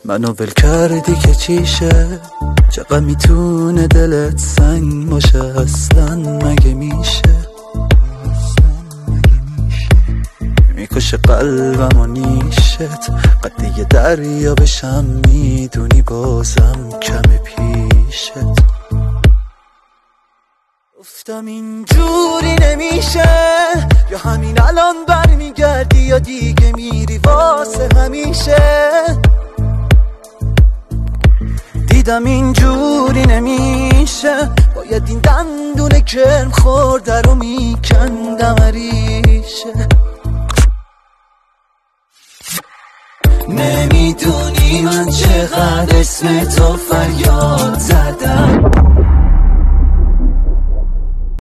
منو ول کردی که چیشه، چقدر میتونه دلت سنگ باشه، اصلا مگه میشه؟ میکشه قلبم و نیشت، قد یه دریا بشم میدونی بازم کم پیشت. گفتم اینجوری نمیشه، یا همین الان برمیگردی یا دیگه میری واسه همیشه. دیدم اینجوری نمیشه، باید این دندون کرم خورده رو میکندم ریشه. نمیدونی من چقدر اسم تو فریاد زدم،